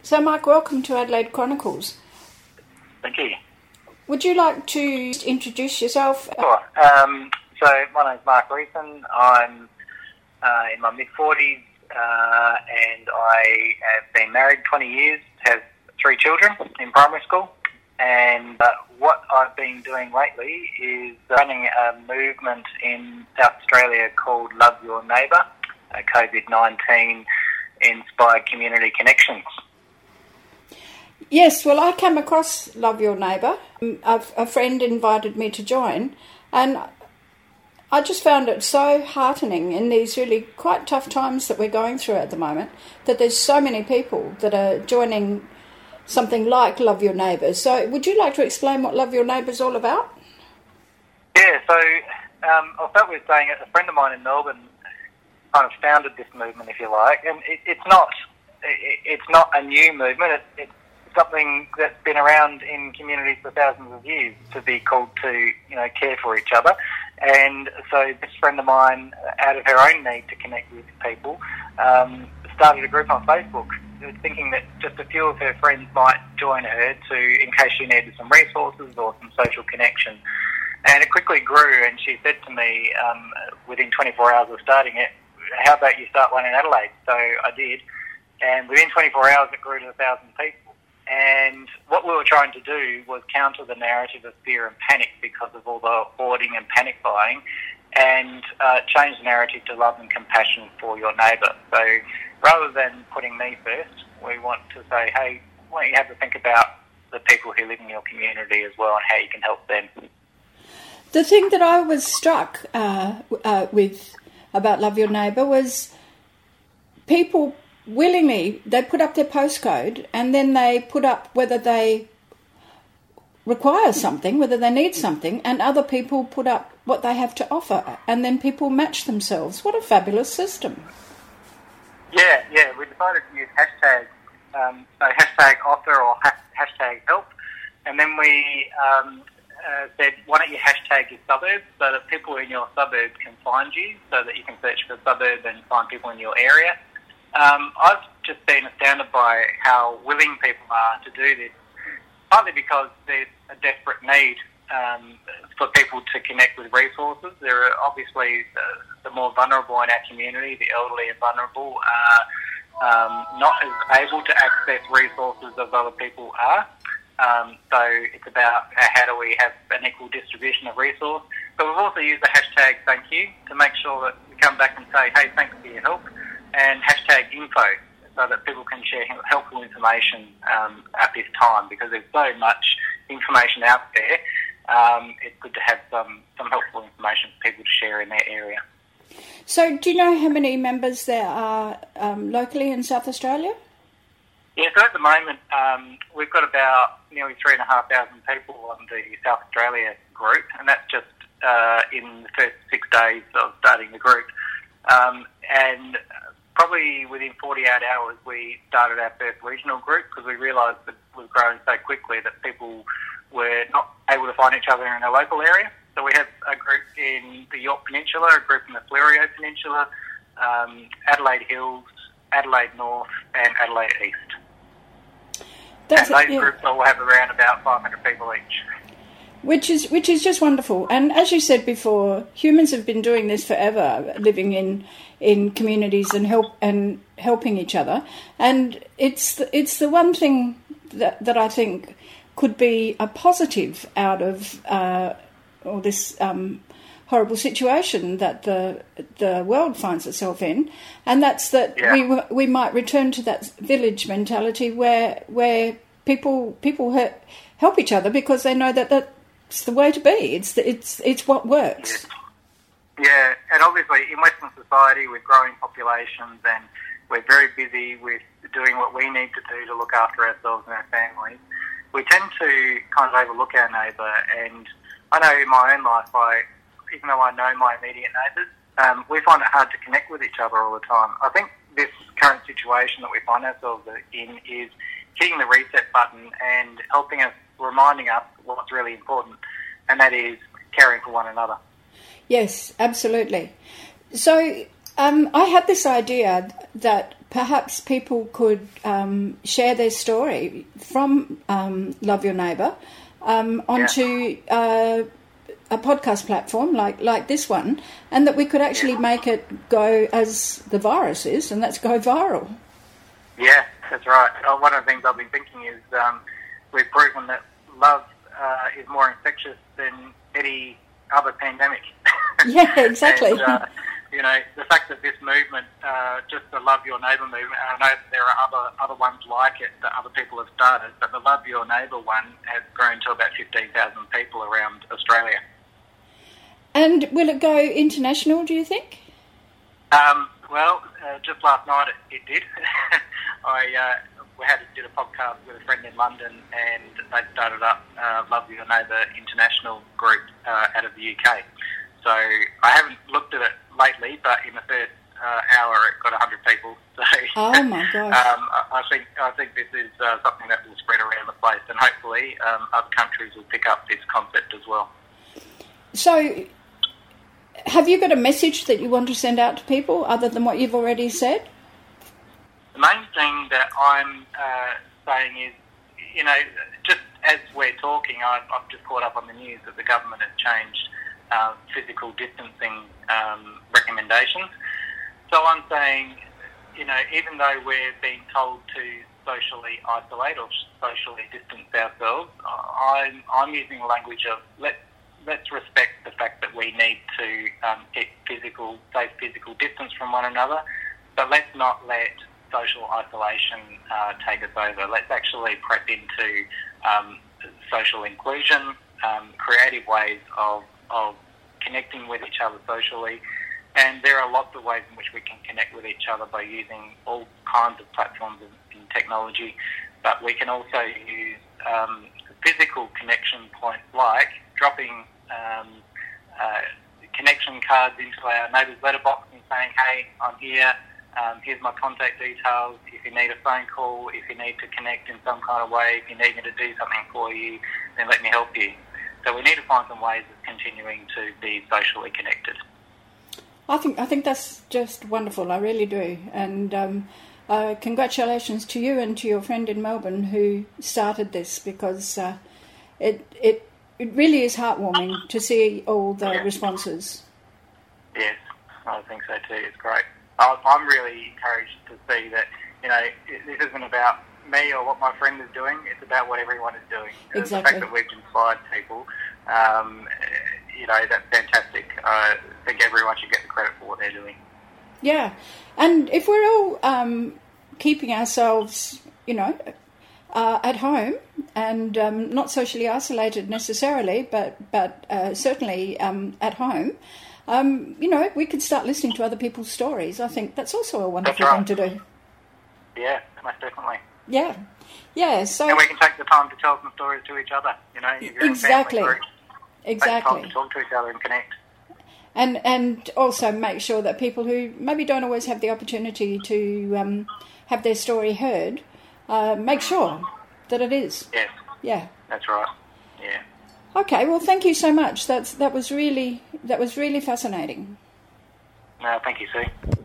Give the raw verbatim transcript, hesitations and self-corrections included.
So, Mark, welcome to Adelaide Chronicles. Thank you. Would you like to introduce yourself? Sure. Um, so, my name's Mark Reeson. I'm uh, in my mid-forties uh, and I have been married twenty years, have three children in primary school. And uh, what I've been doing lately is running a movement in South Australia called Love Your Neighbour, a COVID nineteen inspired community connections. Yes, well, I came across Love Your Neighbour. A, a friend invited me to join, and I just found it so heartening in these really quite tough times that we're going through at the moment, that there's so many people that are joining something like Love Your Neighbour. So would you like to explain what Love Your Neighbour is all about? Yeah, so um, I'll start with saying a friend of mine in Melbourne kind of founded this movement, if you like, and it, it's not it, it's not a new movement. It, it's something that's been around in communities for thousands of years, to be called to, you know, care for each other. And so this friend of mine, out of her own need to connect with people, um, started a group on Facebook, thinking that just a few of her friends might join her to, in case she needed some resources or some social connection. And it quickly grew, and she said to me, um, within twenty-four hours of starting it, how about you start one in Adelaide? So I did, and within twenty-four hours it grew to a thousand people. And what we were trying to do was counter the narrative of fear and panic because of all the hoarding and panic buying, and uh, change the narrative to love and compassion for your neighbour. So rather than putting me first, we want to say, hey, why don't you have to think about the people who live in your community as well and how you can help them. The thing that I was struck uh, uh, with about Love Your Neighbour was people willingly, they put up their postcode and then they put up whether they require something, whether they need something, and other people put up what they have to offer, and then people match themselves. What a fabulous system. Yeah, yeah, we decided to use hashtags, um, so hashtag offer or ha- hashtag help, and then we um, uh, said, why don't you hashtag your suburbs so that people in your suburbs can find you, so that you can search for a suburb and find people in your area. Um, I've just been astounded by how willing people are to do this, partly because there's a desperate need um, for people to connect with resources. There are obviously the, the more vulnerable in our community, the elderly and vulnerable, are um, not as able to access resources as other people are. Um, so it's about how do we have an equal distribution of resource. But we've also used the hashtag thank you to make sure that we come back and say, hey, thanks for your help, and hashtag info, so that people can share helpful information um, at this time, because there's so much information out there. Um, it's good to have some, some helpful information for people to share in their area. So do you know how many members there are um, locally in South Australia? Yeah, so at the moment um, we've got about nearly three and a half thousand people on the South Australia group, and that's just uh, in the first six days of starting the group. Um, and probably within forty-eight hours we started our first regional group, because we realised that it was growing so quickly that people were not able to find each other in a local area. So we have a group in the Yorke Peninsula, a group in the Fleurieu Peninsula, um, Adelaide Hills, Adelaide North and Adelaide East. That's and those it, yeah. groups all have around about five hundred people each. Which is which is just wonderful. And as you said before, humans have been doing this forever, living in in communities and help and helping each other. And it's the, it's the one thing that that I think could be a positive out of uh, all this um, horrible situation that the the world finds itself in, and that's that yeah. we we might return to that village mentality where where people people help each other because they know that that. It's the way to be. It's the, it's it's what works. Yeah. yeah, and obviously in Western society with growing populations, and we're very busy with doing what we need to do to look after ourselves and our families, we tend to kind of overlook our neighbour. And I know in my own life, I, even though I know my immediate neighbours, um, we find it hard to connect with each other all the time. I think this current situation that we find ourselves in is hitting the reset button and helping us, reminding us what's really important, and that is caring for one another. Yes, absolutely. So um, I had this idea that perhaps people could um, share their story from um, Love Your Neighbour um, onto yeah. uh, a podcast platform like, like this one, and that we could actually yeah. make it go as the virus is, and that's go viral. Yeah, that's right. Uh, one of the things I've been thinking is um, we've proven that love uh, is more infectious than any other pandemic. Yeah, exactly. and, uh, you know, the fact that this movement, uh, just the Love Your Neighbour movement, I know that there are other other ones like it that other people have started, but the Love Your Neighbour one has grown to about fifteen thousand people around Australia. And will it go international, do you think? Um, well, uh, just last night it, it did. I uh, we had did a podcast with a friend in London, and they started up uh, Love Your Neighbour International Group uh, out of the U K. So I haven't looked at it lately, but in the first uh, hour it got one hundred people. So oh my gosh! um, I, I think I think this is uh, something that will spread around the place, and hopefully um, other countries will pick up this concept as well. So, have you got a message that you want to send out to people other than what you've already said? The main thing that I'm uh, saying is, you know, just as we're talking, I've, I've just caught up on the news that the government has changed uh, physical distancing um, recommendations. So I'm saying, you know, even though we're being told to socially isolate or socially distance ourselves, I'm, I'm using the language of let, let's respect the fact that we need to um, get physical, safe physical distance from one another, but let's not let social isolation uh, take us over. Let's actually press into um, social inclusion, um, creative ways of, of connecting with each other socially. And there are lots of ways in which we can connect with each other by using all kinds of platforms in, in technology. But we can also use um, physical connection points like dropping um, uh, connection cards into our neighbour's letterbox and saying, hey, I'm here. Um, here's my contact details. If you need a phone call, if you need to connect in some kind of way, if you need me to do something for you, then let me help you. So we need to find some ways of continuing to be socially connected. I think I think that's just wonderful. I really do. And um, uh, congratulations to you and to your friend in Melbourne who started this, because uh, it it it really is heartwarming to see all the yeah. responses. Yes, I think so too. It's great. I'm really encouraged to see that, you know, this isn't about me or what my friend is doing, it's about what everyone is doing. Exactly. The fact that we've inspired people, um, you know, that's fantastic. I think everyone should get the credit for what they're doing. Yeah, and if we're all um, keeping ourselves, you know, uh, at home and um, not socially isolated necessarily, but, but uh, certainly um, at home, Um, you know, we could start listening to other people's stories. I think that's also a wonderful right. thing to do. Yeah, most definitely. Yeah, yeah. So and we can take the time to tell some stories to each other. You know, if you're exactly, in a family group, exactly. take time to talk to each other and connect. And and also make sure that people who maybe don't always have the opportunity to um, have their story heard, uh, make sure that it is. Yes. Yeah. That's right. Yeah. Okay, well, thank you so much. That's that was really that was really fascinating. No, thank you, Sue.